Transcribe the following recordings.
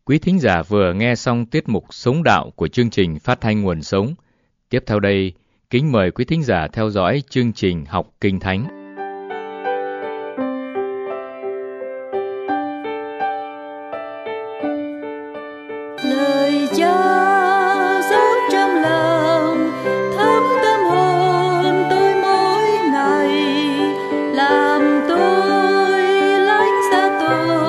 Quý thính giả vừa nghe xong tiết mục Sống Đạo của chương trình Phát thanh Nguồn Sống. Tiếp theo đây, kính mời quý thính giả theo dõi chương trình Học Kinh Thánh. Lời Cha dấu trong lòng, thấm tâm hồn tôi mỗi ngày, làm tôi lánh xa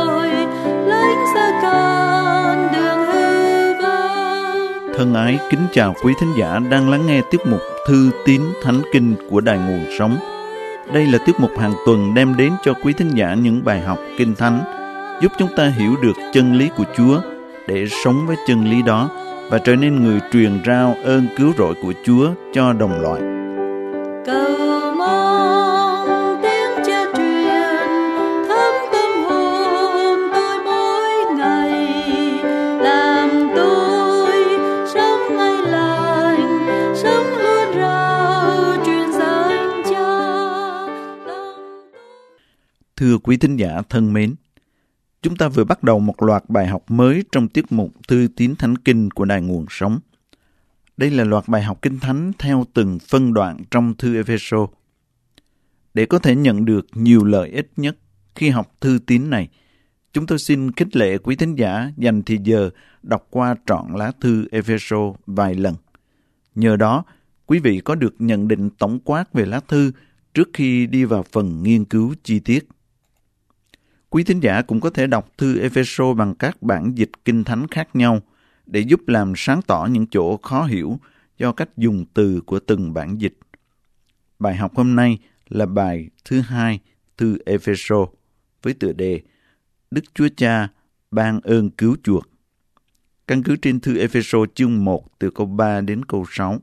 con đường hư vô. Thân ái kính chào quý thính giả đang lắng nghe tiết mục Thư tín Thánh Kinh của Đài Nguồn Sống. Đây là tiết mục hàng tuần đem đến cho quý thính giả những bài học Kinh Thánh, giúp chúng ta hiểu được chân lý của Chúa để sống với chân lý đó và trở nên người truyền rao ơn cứu rỗi của Chúa cho đồng loại. Cầu mong tiếng Cha truyền thấm tâm hồn tôi mỗi ngày, làm tôi sống ngay lành, sống luôn rao truyền danh Cha. Thưa quý thính giả thân mến, chúng ta vừa bắt đầu một loạt bài học mới trong tiết mục Thư tín Thánh Kinh của Đài Nguồn Sống. Đây là loạt bài học Kinh Thánh theo từng phân đoạn trong thư Ê-phê-sô. Để có thể nhận được nhiều lợi ích nhất khi học thư tín này, chúng tôi xin khích lệ quý thính giả dành thời giờ đọc qua trọn lá thư Ê-phê-sô vài lần. Nhờ đó, quý vị có được nhận định tổng quát về lá thư trước khi đi vào phần nghiên cứu chi tiết. Quý thính giả cũng có thể đọc thư Ê-phê-sô bằng các bản dịch Kinh Thánh khác nhau để giúp làm sáng tỏ những chỗ khó hiểu do cách dùng từ của từng bản dịch. Bài học hôm nay là bài thứ 2 thư Ê-phê-sô với tựa đề Đức Chúa Cha ban ơn cứu chuộc. Căn cứ trên thư Ê-phê-sô chương 1 từ câu 3 đến câu 6.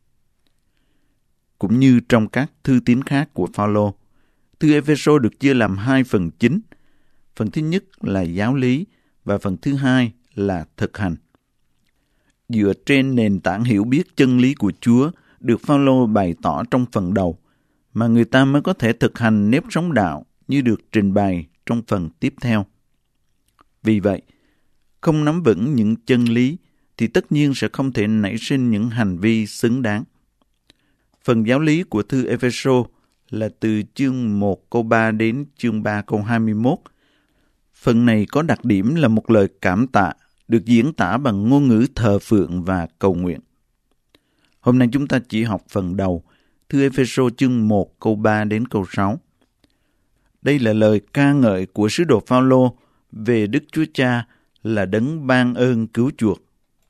Cũng như trong các thư tín khác của Phao-lô, thư Ê-phê-sô được chia làm 2 phần chính. Phần thứ nhất là giáo lý và phần thứ hai là thực hành. Dựa trên nền tảng hiểu biết chân lý của Chúa được Phao-lô bày tỏ trong phần đầu, mà người ta mới có thể thực hành nếp sống đạo như được trình bày trong phần tiếp theo. Vì vậy, không nắm vững những chân lý thì tất nhiên sẽ không thể nảy sinh những hành vi xứng đáng. Phần giáo lý của thư Ê-phê-sô là từ chương 1 câu 3 đến chương 3 câu 21. Phần này có đặc điểm là một lời cảm tạ được diễn tả bằng ngôn ngữ thờ phượng và cầu nguyện. Hôm nay chúng ta chỉ học phần đầu, thư Ê-phê-sô chương 1 câu 3 đến câu 6. Đây là lời ca ngợi của sứ đồ Phao-lô về Đức Chúa Cha là đấng ban ơn cứu chuộc.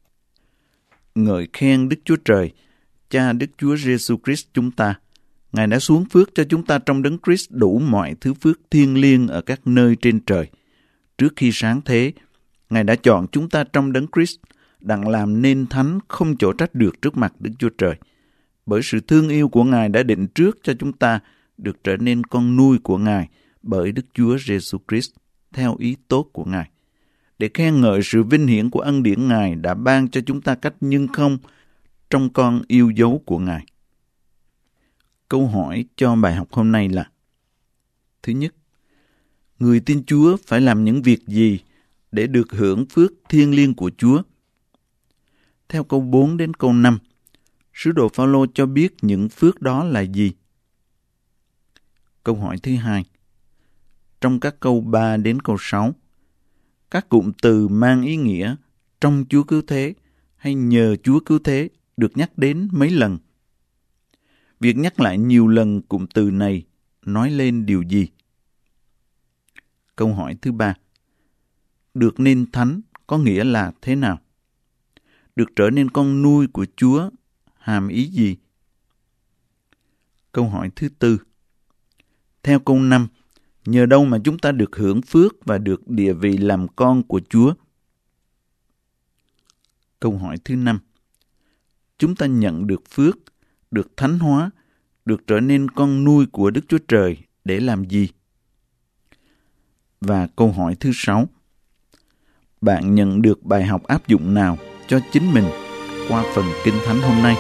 Ngợi khen Đức Chúa Trời, Cha Đức Chúa Giêsu Christ chúng ta. Ngài đã xuống phước cho chúng ta trong đấng Christ đủ mọi thứ phước thiêng liêng ở các nơi trên trời. Trước khi sáng thế, Ngài đã chọn chúng ta trong đấng Christ đặng làm nên thánh không chỗ trách được trước mặt Đức Chúa Trời. Bởi sự thương yêu của Ngài đã định trước cho chúng ta được trở nên con nuôi của Ngài bởi Đức Chúa Giêsu Christ theo ý tốt của Ngài. Để khen ngợi sự vinh hiển của ân điển Ngài đã ban cho chúng ta cách nhân không trong con yêu dấu của Ngài. Câu hỏi cho bài học hôm nay là: thứ nhất, người tin Chúa phải làm những việc gì để được hưởng phước thiêng liêng của Chúa? Theo câu 4 đến câu 5, sứ đồ Phao-lô cho biết những phước đó là gì? Câu hỏi thứ hai, trong các câu 3 đến câu 6, các cụm từ mang ý nghĩa trong Chúa cứu thế hay nhờ Chúa cứu thế được nhắc đến mấy lần? Việc nhắc lại nhiều lần cụm từ này nói lên điều gì? Câu hỏi thứ ba, được nên thánh có nghĩa là thế nào? Được trở nên con nuôi của Chúa hàm ý gì? Câu hỏi thứ tư, theo câu 5, nhờ đâu mà chúng ta được hưởng phước và được địa vị làm con của Chúa? Câu hỏi thứ 5, chúng ta nhận được phước, được thánh hóa, được trở nên con nuôi của Đức Chúa Trời để làm gì? Và câu hỏi thứ 6, bạn nhận được bài học áp dụng nào cho chính mình qua phần Kinh Thánh hôm nay?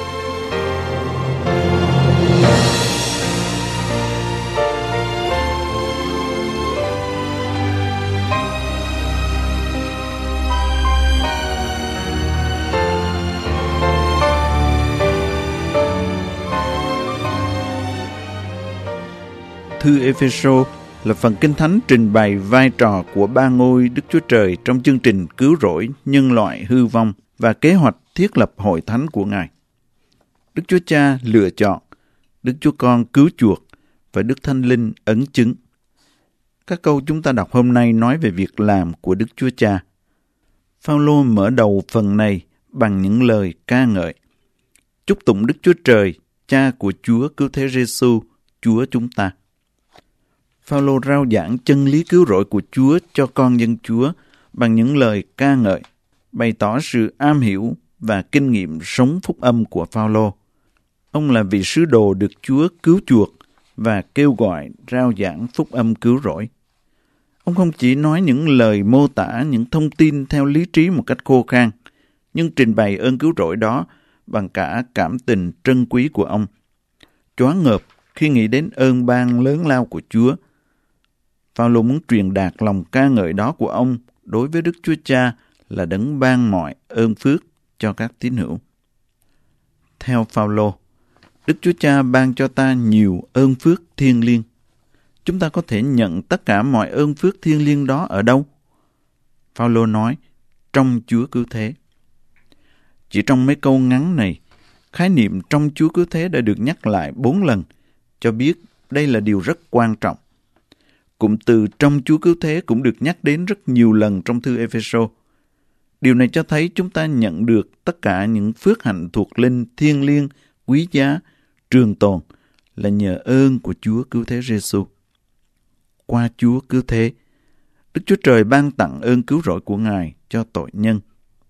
thư Ê-phê-sô là phần Kinh Thánh trình bày vai trò của ba ngôi Đức Chúa Trời trong chương trình cứu rỗi nhân loại hư vong và kế hoạch thiết lập hội thánh của Ngài. Đức Chúa Cha lựa chọn, Đức Chúa Con cứu chuộc và Đức Thánh Linh ấn chứng. Các câu chúng ta đọc hôm nay nói về việc làm của Đức Chúa Cha. Phao-lô mở đầu phần này bằng những lời ca ngợi. Chúc tụng Đức Chúa Trời, Cha của Chúa Cứu Thế Giê-xu, Chúa chúng ta. Phao-lô rao giảng chân lý cứu rỗi của Chúa cho con dân Chúa bằng những lời ca ngợi, bày tỏ sự am hiểu và kinh nghiệm sống phúc âm của Phao-lô. Ông là vị sứ đồ được Chúa cứu chuộc và kêu gọi rao giảng phúc âm cứu rỗi. Ông không chỉ nói những lời mô tả những thông tin theo lý trí một cách khô khan, nhưng trình bày ơn cứu rỗi đó bằng cả cảm tình trân quý của ông. Choáng ngợp khi nghĩ đến ơn ban lớn lao của Chúa. Phao-lô muốn truyền đạt lòng ca ngợi đó của ông đối với Đức Chúa Cha là đấng ban mọi ơn phước cho các tín hữu. Theo Phao-lô, Đức Chúa Cha ban cho ta nhiều ơn phước thiêng liêng. Chúng ta có thể nhận tất cả mọi ơn phước thiêng liêng đó ở đâu? Phao-lô nói, trong Chúa Cứu Thế. Chỉ trong mấy câu ngắn này, khái niệm trong Chúa Cứu Thế đã được nhắc lại 4 lần, cho biết đây là điều rất quan trọng. Cụm từ trong Chúa Cứu Thế cũng được nhắc đến rất nhiều lần trong thư Ê-phê-sô. Điều này cho thấy chúng ta nhận được tất cả những phước hạnh thuộc linh thiêng liêng, quý giá, trường tồn là nhờ ơn của Chúa Cứu Thế Giê-xu. Qua Chúa Cứu Thế, Đức Chúa Trời ban tặng ơn cứu rỗi của Ngài cho tội nhân.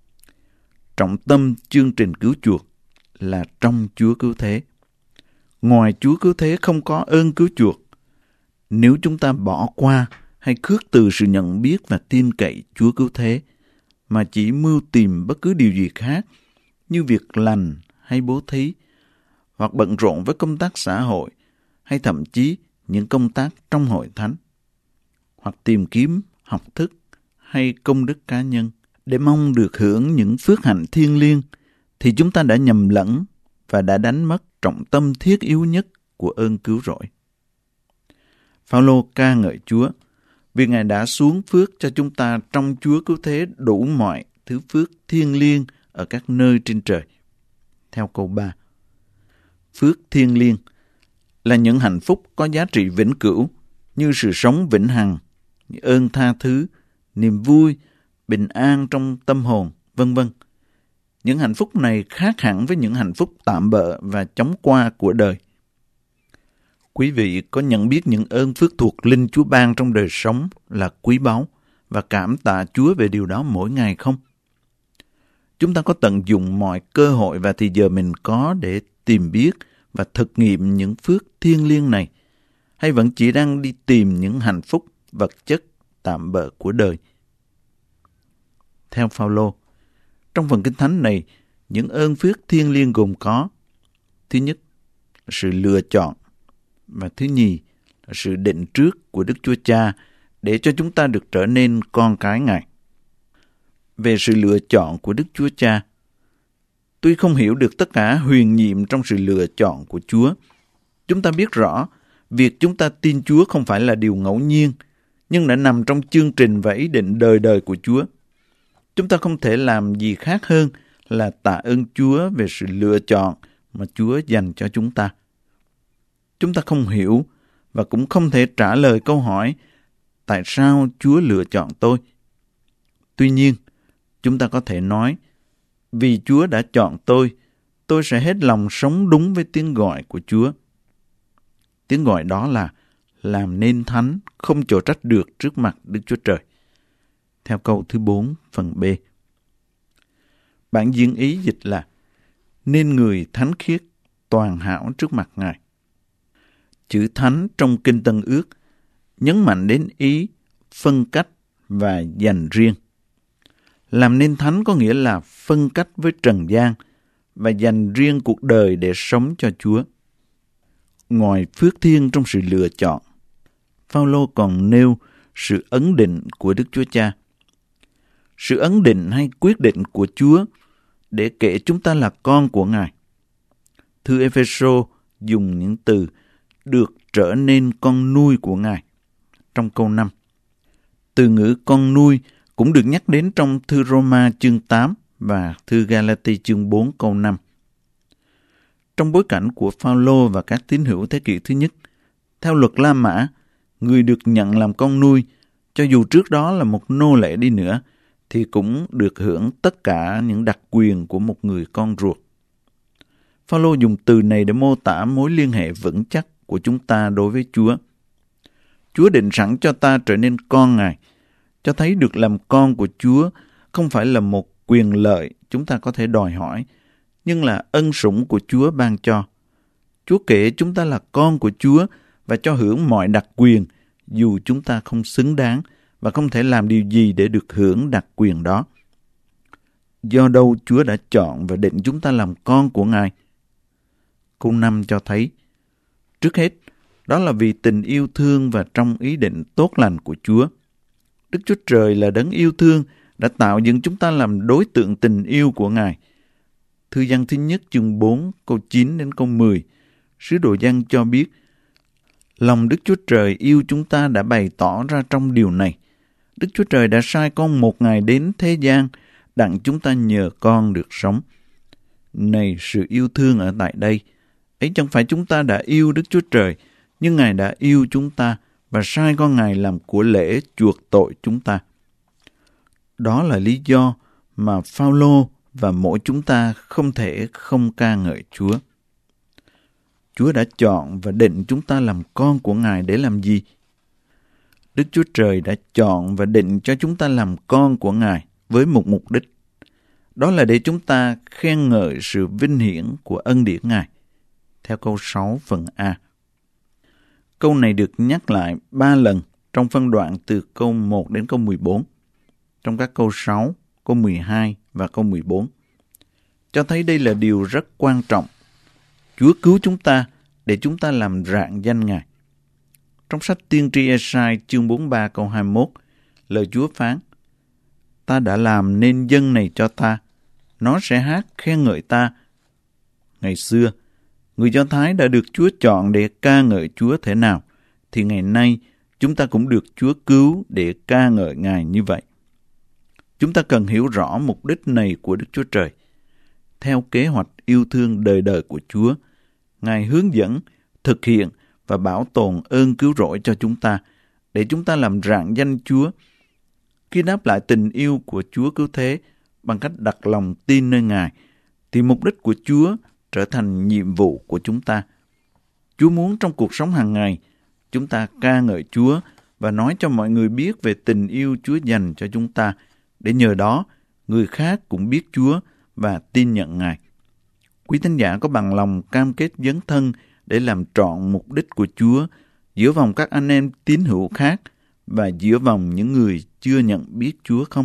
Trọng tâm chương trình cứu chuộc là trong Chúa Cứu Thế. Ngoài Chúa Cứu Thế không có ơn cứu chuộc. Nếu chúng ta bỏ qua hay khước từ sự nhận biết và tin cậy Chúa Cứu Thế, mà chỉ mưu tìm bất cứ điều gì khác như việc lành hay bố thí, hoặc bận rộn với công tác xã hội, hay thậm chí những công tác trong hội thánh, hoặc tìm kiếm học thức hay công đức cá nhân để mong được hưởng những phước hạnh thiêng liêng, thì chúng ta đã nhầm lẫn và đã đánh mất trọng tâm thiết yếu nhất của ơn cứu rỗi. Phao-lô ca ngợi Chúa vì Ngài đã xuống phước cho chúng ta trong Chúa Cứu Thế đủ mọi thứ phước thiêng liêng ở các nơi trên trời. Theo câu 3, phước thiêng liêng là những hạnh phúc có giá trị vĩnh cửu như sự sống vĩnh hằng, ơn tha thứ, niềm vui, bình an trong tâm hồn, vân vân. Những hạnh phúc này khác hẳn với những hạnh phúc tạm bợ và chóng qua của đời. Quý vị có nhận biết những ơn phước thuộc linh Chúa ban trong đời sống là quý báu và cảm tạ Chúa về điều đó mỗi ngày không? Chúng ta có tận dụng mọi cơ hội và thì giờ mình có để tìm biết và thực nghiệm những phước thiêng liêng này, hay vẫn chỉ đang đi tìm những hạnh phúc vật chất tạm bợ của đời? Theo Phao-lô, trong phần Kinh Thánh này, những ơn phước thiêng liêng gồm có: thứ nhất, sự lựa chọn, và thứ nhì là sự định trước của Đức Chúa Cha để cho chúng ta được trở nên con cái Ngài. Về sự lựa chọn của Đức Chúa Cha, tuy không hiểu được tất cả huyền nhiệm trong sự lựa chọn của Chúa, chúng ta biết rõ việc chúng ta tin Chúa không phải là điều ngẫu nhiên, nhưng đã nằm trong chương trình và ý định đời đời của Chúa. Chúng ta không thể làm gì khác hơn là tạ ơn Chúa về sự lựa chọn mà Chúa dành cho chúng ta. Chúng ta không hiểu và cũng không thể trả lời câu hỏi tại sao Chúa lựa chọn tôi. Tuy nhiên, chúng ta có thể nói, vì Chúa đã chọn tôi sẽ hết lòng sống đúng với tiếng gọi của Chúa. Tiếng gọi đó là làm nên thánh, không chối trách được trước mặt Đức Chúa Trời. Theo câu thứ 4 phần B. Bản diễn ý dịch là nên người thánh khiết, toàn hảo trước mặt Ngài. Chữ thánh trong Kinh Tân Ước nhấn mạnh đến ý phân cách và dành riêng. Làm nên thánh có nghĩa là phân cách với trần gian và dành riêng cuộc đời để sống cho Chúa. Ngoài phước thiêng trong sự lựa chọn, Phao-lô còn nêu sự ấn định của Đức Chúa Cha. Sự ấn định hay quyết định của Chúa để kể chúng ta là con của Ngài. Thư Ê-phê-sô dùng những từ được trở nên con nuôi của Ngài. Trong câu 5, từ ngữ con nuôi cũng được nhắc đến trong thư Roma chương 8 và thư Galati chương 4 câu 5. Trong bối cảnh của Phao-lô và các tín hữu thế kỷ thứ nhất, theo luật La Mã, người được nhận làm con nuôi, cho dù trước đó là một nô lệ đi nữa, thì cũng được hưởng tất cả những đặc quyền của một người con ruột. Phao-lô dùng từ này để mô tả mối liên hệ vững chắc của chúng ta đối với Chúa. Chúa định sẵn cho ta trở nên con Ngài, cho thấy được làm con của Chúa không phải là một quyền lợi chúng ta có thể đòi hỏi, nhưng là ân sủng của Chúa ban cho. Chúa kể chúng ta là con của Chúa và cho hưởng mọi đặc quyền, dù chúng ta không xứng đáng và không thể làm điều gì để được hưởng đặc quyền đó. Do đâu Chúa đã chọn và định chúng ta làm con của Ngài? Câu 5 cho thấy, trước hết, đó là vì tình yêu thương và trong ý định tốt lành của Chúa. Đức Chúa Trời là đấng yêu thương đã tạo dựng chúng ta làm đối tượng tình yêu của Ngài. Thư Giăng thứ nhất chương 4 câu 9 đến câu 10, sứ đồ Giăng cho biết, lòng Đức Chúa Trời yêu chúng ta đã bày tỏ ra trong điều này. Đức Chúa Trời đã sai con một Ngài đến thế gian, đặng chúng ta nhờ con được sống. Này, sự yêu thương ở tại đây, ấy chẳng phải chúng ta đã yêu Đức Chúa Trời, nhưng Ngài đã yêu chúng ta và sai con Ngài làm của lễ chuộc tội chúng ta. Đó là lý do mà Phao-lô và mỗi chúng ta không thể không ca ngợi Chúa. Chúa đã chọn và định chúng ta làm con của Ngài để làm gì? Đức Chúa Trời đã chọn và định cho chúng ta làm con của Ngài với một mục đích. Đó là để chúng ta khen ngợi sự vinh hiển của ân điển Ngài. Theo câu 6 phần A. Câu này được nhắc lại 3 lần trong phân đoạn từ câu 1 đến câu 14, trong các câu 6, câu 12 và câu 14. Cho thấy đây là điều rất quan trọng. Chúa cứu chúng ta để chúng ta làm rạng danh Ngài. Trong sách tiên tri Ê-sai chương 43 câu 21, lời Chúa phán, ta đã làm nên dân này cho ta, nó sẽ hát khen ngợi ta. Ngày xưa, người Do Thái đã được Chúa chọn để ca ngợi Chúa thế nào, thì ngày nay chúng ta cũng được Chúa cứu để ca ngợi Ngài như vậy. Chúng ta cần hiểu rõ mục đích này của Đức Chúa Trời. Theo kế hoạch yêu thương đời đời của Chúa, Ngài hướng dẫn, thực hiện và bảo tồn ơn cứu rỗi cho chúng ta, để chúng ta làm rạng danh Chúa. Khi đáp lại tình yêu của Chúa cứu thế bằng cách đặt lòng tin nơi Ngài, thì mục đích của Chúa trở thành nhiệm vụ của chúng ta. Chúa muốn trong cuộc sống hàng ngày, chúng ta ca ngợi Chúa và nói cho mọi người biết về tình yêu Chúa dành cho chúng ta, để nhờ đó người khác cũng biết Chúa và tin nhận Ngài. Quý thính giả có bằng lòng cam kết dấn thân để làm trọn mục đích của Chúa giữa vòng các anh em tín hữu khác và giữa vòng những người chưa nhận biết Chúa không?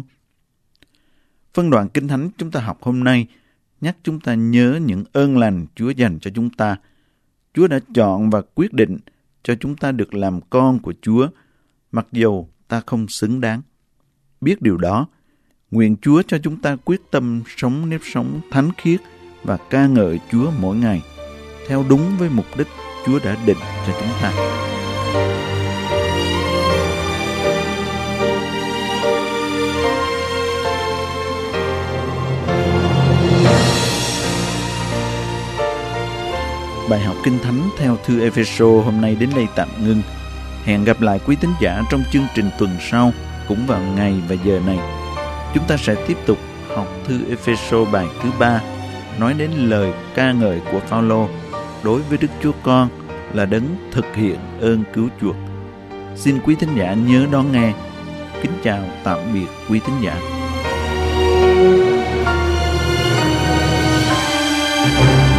Phân đoạn Kinh Thánh chúng ta học hôm nay nhắc chúng ta nhớ những ơn lành Chúa dành cho chúng ta. Chúa đã chọn và quyết định cho chúng ta được làm con của Chúa, mặc dầu ta không xứng đáng. Biết điều đó, nguyện Chúa cho chúng ta quyết tâm sống nếp sống thánh khiết và ca ngợi Chúa mỗi ngày, theo đúng với mục đích Chúa đã định cho chúng ta. Bài học Kinh Thánh theo thư Ê-phê-sô hôm nay đến đây tạm ngưng. Hẹn gặp lại quý tín giả trong chương trình tuần sau, cũng vào ngày và giờ này. Chúng ta sẽ tiếp tục học thư Ê-phê-sô bài thứ 3, nói đến lời ca ngợi của Phao-lô đối với Đức Chúa Con là đấng thực hiện ơn cứu chuộc. Xin quý thính giả nhớ đón nghe. Kính chào tạm biệt quý thính giả.